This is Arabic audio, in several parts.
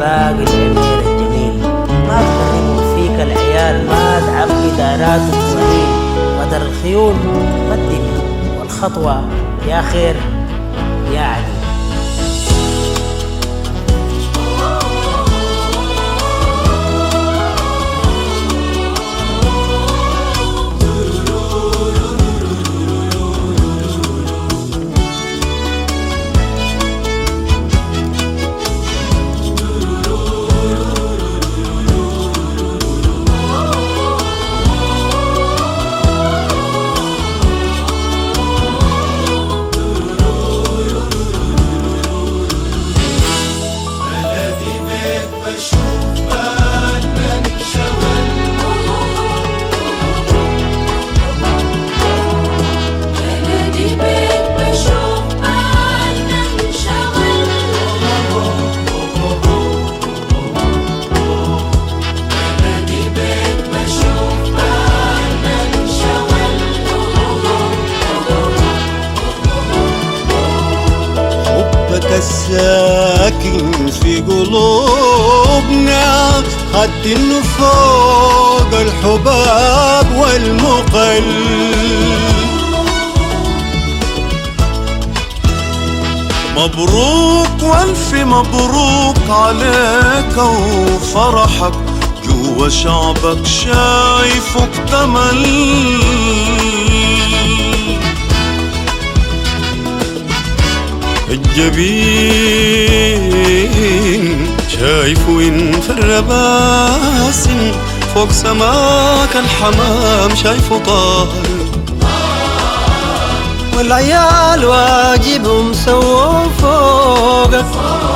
باقي العمير الجميل. ما تخربوا فيك العيال، ما تعبي داراتهم سنين. قدر الخيول قدمي والخطوة يا خير يا علي. الساكن في قلوبنا خد إنه فوق الحباب والمقل. مبروك والف مبروك عليك وفرحك، جوا شعبك شايفك تمل. الجبين شايفه ينفر باسم، فوق سماك الحمام شايفه طاهر. والعيال واجبهم سووا فوقك،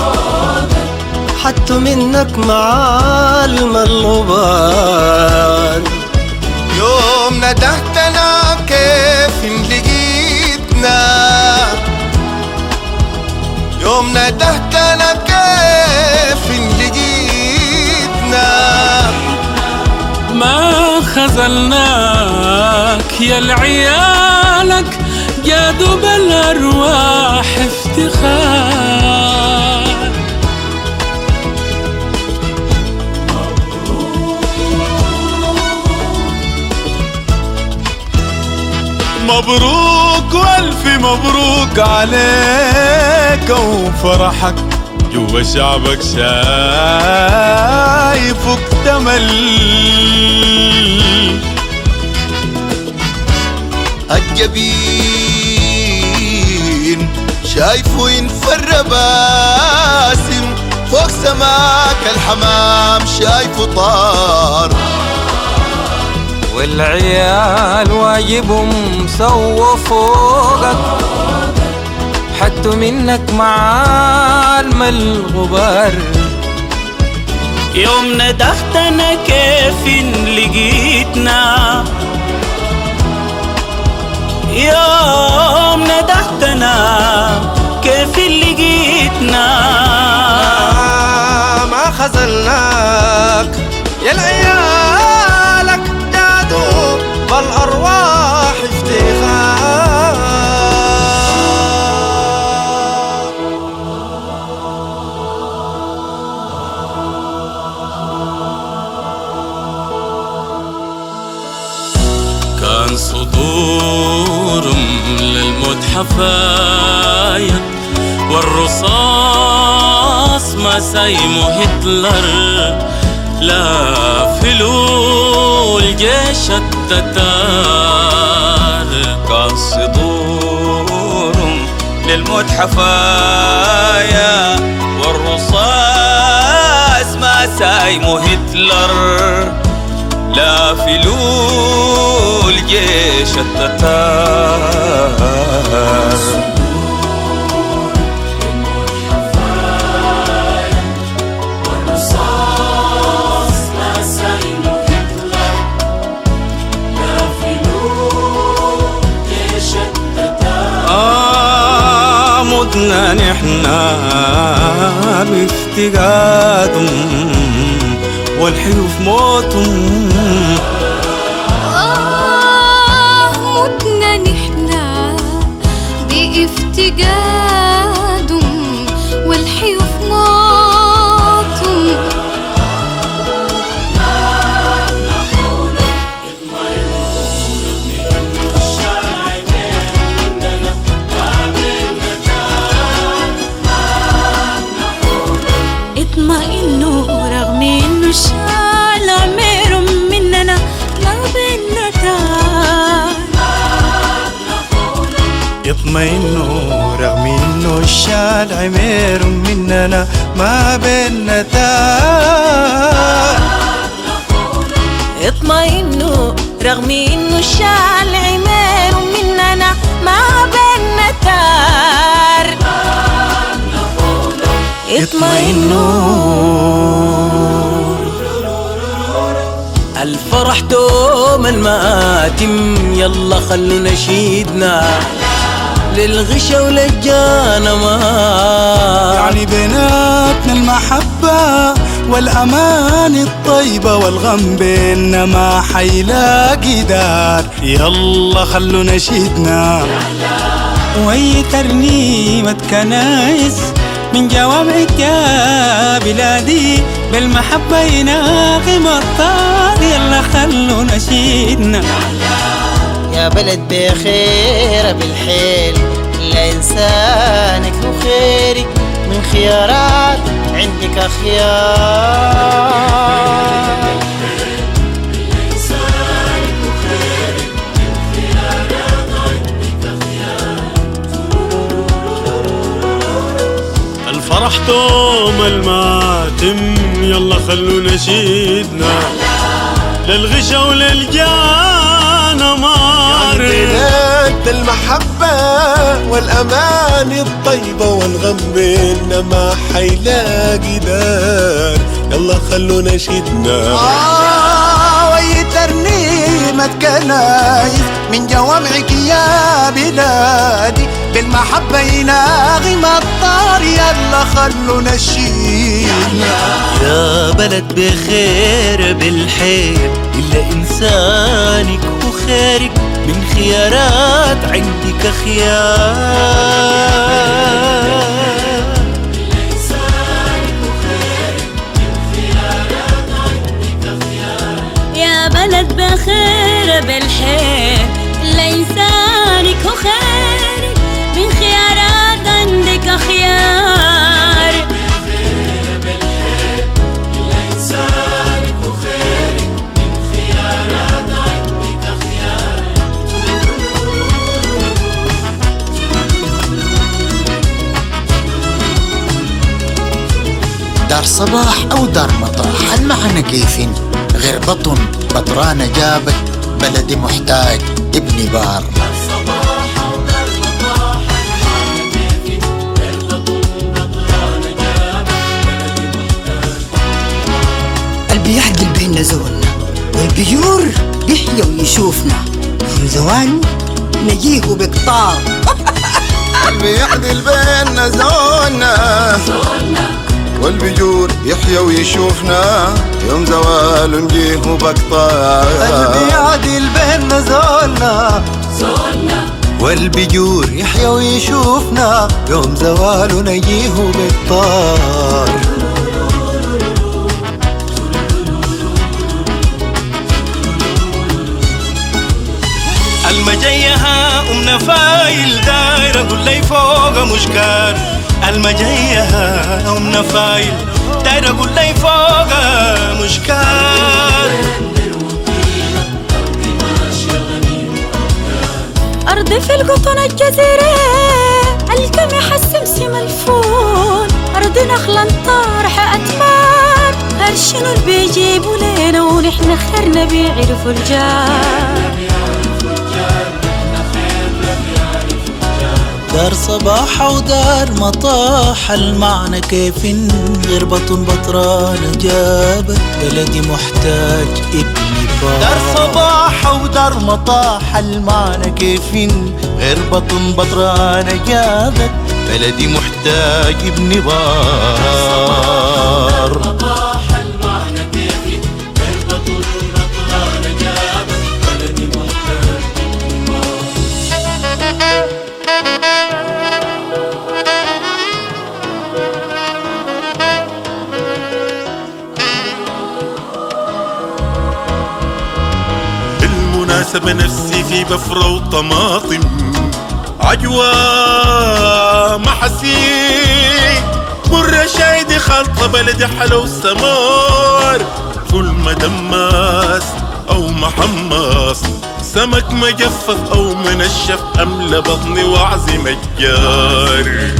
حطوا منك معالم الغبار. يوم ندهتنا كيف لقيتنا، يوم ندهتنا كيف لقيتنا. ما خذلناك يا العيالك، جادوا بالأرواح افتخار. مبروك والف مبروك عليك وفرحك، جوا شعبك شايفك تمل. الجبين شايفه ينفر باسم، فوق سماك الحمام شايفه طار. والعيال واجبهم سووا فوقك، حطوا منك معالم الغبار. يوم ندهتنا كيف لقيتنا، يوم ندهتنا كيف لقيتنا. ما خذلناك يا العيالك، جادوا بالأرواح افتخار. كان صدورهم للموت حفايا، والرصاص ما سايمه هتلر، لا فلو الجيش التتار. كان صدورهم للموت حفايا، والرصاص ما سايمه هتلر، لا فلو الجيش التتار. متنا نحنا بافتقادهم والحيوف موتهم. متنا نحنا بافتقادهم والحيوف موتهم. اطمئنوا رغم انه الشال عمير مننا ما بيننا تار. اطمئنوا رغم انه الشال عمير مننا ما بيننا تار. اطمئنوا الفرح دوم المآتم يلا خلوا نشيدنا للغشا وللجانا ما يعني بيناتنا المحبة والأمان الطيبة والغم بيننا ما حيلاقي دار. يلا خلوا نشيدنا وهي ترنيمة كنايس من جوامعك يا بلادي بالمحبة يناغم الطار. يلا خلوا نشيدنا يا بلد بخير بالحيل لإنسانك وخيرك من خيارات عندك خيار. الفرح دوم الماتم يلا خلوا نشيدنا للغشا وللجانا مار. بينات المحبة والأمان الطيبة والغم بيننا ما حيلاقي دار. يلا خلوا نشيدنا وهي ترنيمة كنايس من جوامعك يا بلادي بالمحبة يناغم الطار. يلا خلوا نشيدنا يا بلد بخير بالحيل إلا إنسانك وخيرك من خيارات عندك خيار. يا بلد بخير بالحيل لإنسانك وخيرك من خيارات عندك خيار. دار صباح أو دار مطاح المعنى كيف غير بطن بطرانة جابت بلدي محتاج ابني بار. قلبي يعدل بيننا زولنا والبيور يحيى ويشوفنا من زوان نجيه بقطار. قلبي يعدل بيننا زولنا والبجور يحيى ويشوفنا يوم زوال نجيه بقطار. قلبي يعدل بيننا زولنا والبجور يحيى ويشوفنا يوم زوال نجيه بقطار. المجيها نفايل دايرة قول لي فوق مشكار. المجيها نفايل دايرة قول لي فوق مشكار. أرضي في القطن الجزيرة القمح السمسم الفول. أرضي نخلة طارحة أتمار هرشنو اللي بيجيبوا لينا ونحن خيرنا بيعرفوا الجار. دار صباح ودار مطاح المعنى كيف غير بطن بطران جابت بلدي محتاج ابني بار. دار صباح ودار مطاح المعنى كيف غير بطن بطران جابت بلدي محتاج ابني بار. بالمناسبة نفسي في بفرة وطماطم عجوة محاسيك مرة شايدي خلطة بلدي حلو السمار فول مدماس أو محمص، سمك مجفف أو منشف، أملى بطني وأعزم الجار.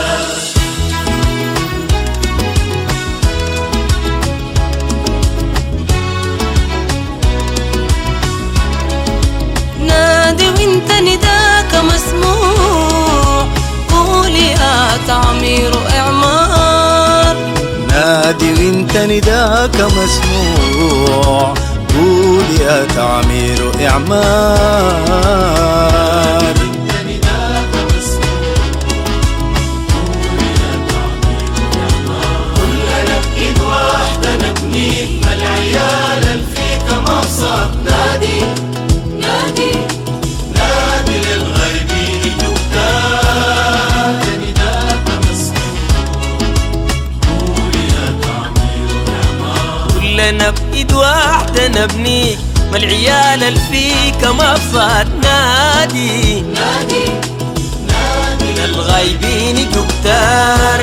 نادي وانت نداك مسموع، قول يا تعمير اعمار. نادي وانت نداك مسموع، قول يا تعمير اعمار. كلنا بإيد واحدة نبنيك، ما العيال الفيك مقصد. نادي نادي نادي للغايبين جبتان، نداك مسموع، قول يا تعمير اعمار. كلنا بإيد واحدة نبنيك، ما العيال الفيك مقصد. نادي نادي نادي للغايبين جبتار.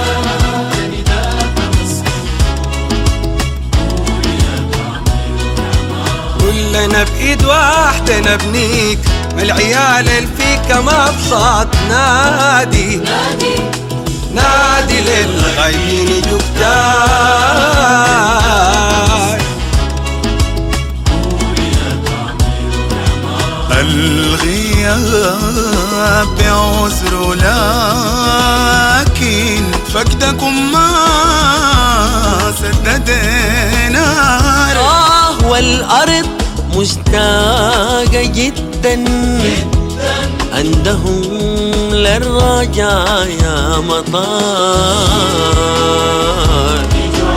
كلنا بإيد واحدة نبنيك، ما العيال الفيك مبسط. نادي نادي نادي للغايبين جبتار. الغياب بعذر، لكن فقدكم ما سددنا. والأرض مشتاقة جدا عندهم للرجاء يا مطار.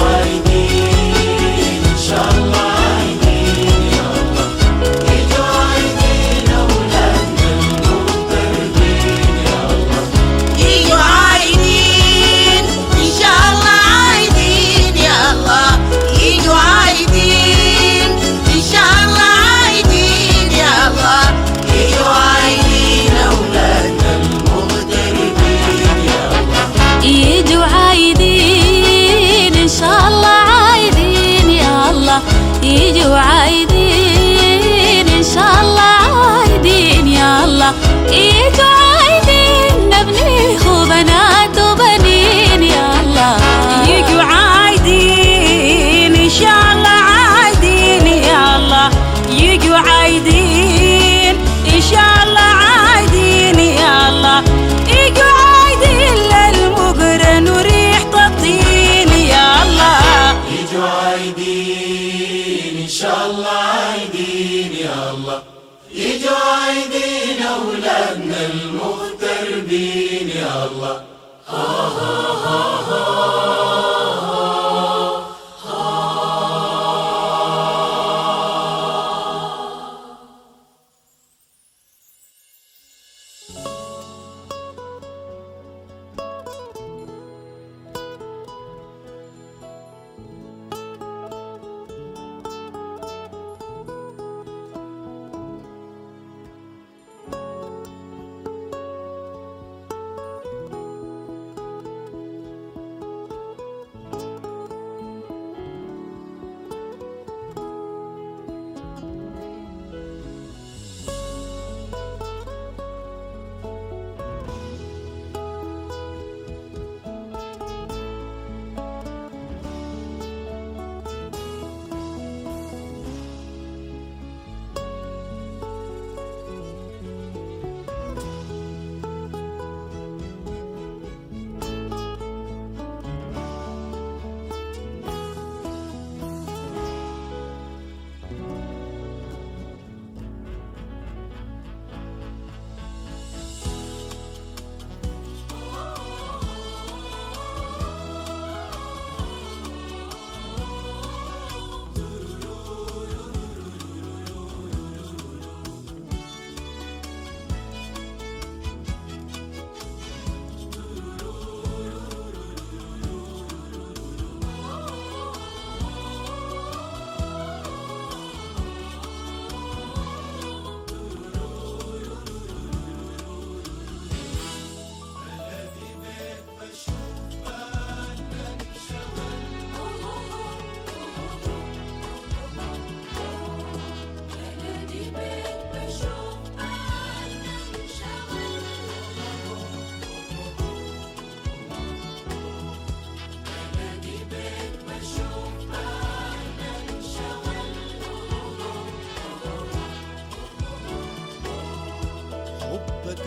يجوا عايدين إن شاء الله عايدين يا الله، يجوا عايدين نبني بنات وبنين يا الله. يجوا عايدين إن شاء الله عايدين يا الله، يجوا عايدين إن شاء الله عايدين يا الله. يجوا عايدين للمقرن وريحة الطين يا الله. يجوا عايدين إن شاء الله عايدين يا الله، يجوا عايدين أولادنا المغتربين يا الله.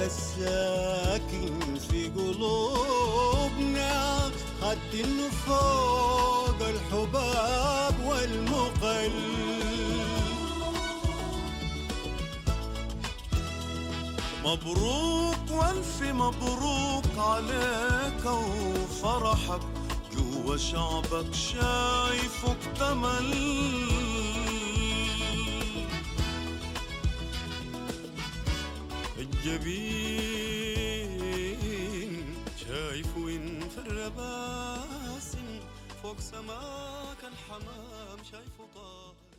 الساكن في قلوبنا خد إنه فوق الحباب والمقل. مبروك والف مبروك عليك وفرحك جوا شعبك شايفه اكتمل. الجبين شايفه انفر باسم فوق سماك الحمام شايفه طاهر.